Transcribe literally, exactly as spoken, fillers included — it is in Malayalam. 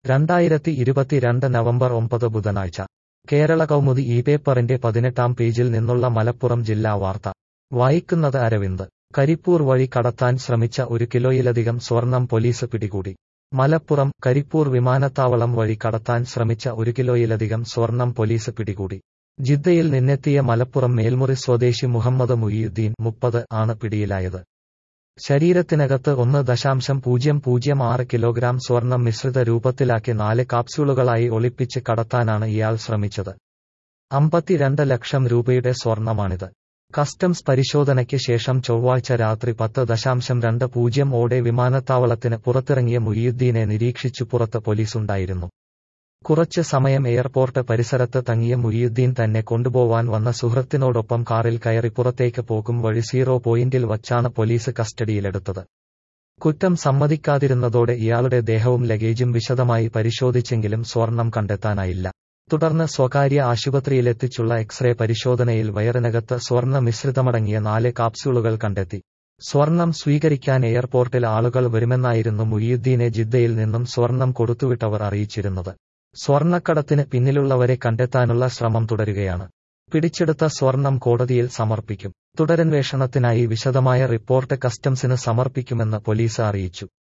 രണ്ടായിരത്തി ഇരുപത്തിരണ്ട് നവംബർ ഒമ്പത് ബുധനാഴ്ച കേരള കൗമുദി ഈ പേപ്പറിന്റെ പതിനെട്ടാം പേജിൽ നിന്നുള്ള മലപ്പുറം ജില്ലാ വാർത്ത വായിക്കുന്നത് അരവിന്ദ്. കരിപ്പൂർ വഴി കടത്താൻ ശ്രമിച്ച ഒരു കിലോയിലധികം സ്വർണം പോലീസ് പിടികൂടി. മലപ്പുറം കരിപ്പൂർ വിമാനത്താവളം വഴി കടത്താൻ ശ്രമിച്ച ഒരു കിലോയിലധികം സ്വർണം പോലീസ് പിടികൂടി. ജിദ്ദയിൽ നിന്നെത്തിയ മലപ്പുറം മേൽമുറി സ്വദേശി മുഹമ്മദ് മുഹിയുദ്ദീൻ മുപ്പത് ആണ് പിടിയിലായത്. ശരീരത്തിനകത്ത് ഒന്ന് ദശാംശം പൂജ്യം പൂജ്യം ആറ് കിലോഗ്രാം സ്വർണം മിശ്രിത രൂപത്തിലാക്കി നാല് കാപ്സ്യൂളുകളായി ഒളിപ്പിച്ച് കടത്താനാണ് ഇയാൾ ശ്രമിച്ചത്. അമ്പത്തിരണ്ട് ലക്ഷം രൂപയുടെ സ്വർണമാണിത്. കസ്റ്റംസ് പരിശോധനയ്ക്ക് ശേഷം ചൊവ്വാഴ്ച രാത്രി പത്ത് ദശാംശം രണ്ട് പൂജ്യം ഓടെ വിമാനത്താവളത്തിന് പുറത്തിറങ്ങിയ മുഹിയുദ്ദീനെ നിരീക്ഷിച്ചു പുറത്ത് പോലീസുണ്ടായിരുന്നു. കുറച്ച് സമയം എയർപോർട്ട് പരിസരത്ത് തങ്ങിയ മുഹിയുദ്ദീൻ തന്നെ കൊണ്ടുപോവാൻ വന്ന സുഹൃത്തിനോടൊപ്പം കാറിൽ കയറി പുറത്തേക്ക് പോകും വഴി സീറോ പോയിന്റിൽ വച്ചാണ് പോലീസ് കസ്റ്റഡിയിലെടുത്തത്. കുറ്റം സമ്മതിക്കാതിരുന്നതോടെ ഇയാളുടെ ദേഹവും ലഗേജും വിശദമായി പരിശോധിച്ചെങ്കിലും സ്വർണം കണ്ടെത്താനായില്ല. തുടർന്ന് സ്വകാര്യ ആശുപത്രിയിലെത്തിച്ചുള്ള എക്സ്റേ പരിശോധനയിൽ വയറിനകത്ത് സ്വർണ്ണ മിശ്രിതമടങ്ങിയ നാല് കാപ്സ്യൂളുകൾ കണ്ടെത്തി. സ്വർണം സ്വീകരിക്കാൻ എയർപോർട്ടിൽ ആളുകൾ വരുമെന്നായിരുന്നു മുഹിയുദ്ദീനെ ജിദ്ദയിൽ നിന്നും സ്വർണം കൊടുത്തുവിട്ടവർ അറിയിച്ചിരുന്നത്. സ്വർണ്ണക്കടത്തിന് പിന്നിലുള്ളവരെ കണ്ടെത്താനുള്ള ശ്രമം തുടരുകയാണ്. പിടിച്ചെടുത്ത സ്വർണം കോടതിയിൽ സമർപ്പിക്കും. തുടരന്വേഷണത്തിനായി വിശദമായ റിപ്പോർട്ട് കസ്റ്റംസിന് സമർപ്പിക്കുമെന്ന് പോലീസ് അറിയിച്ചു.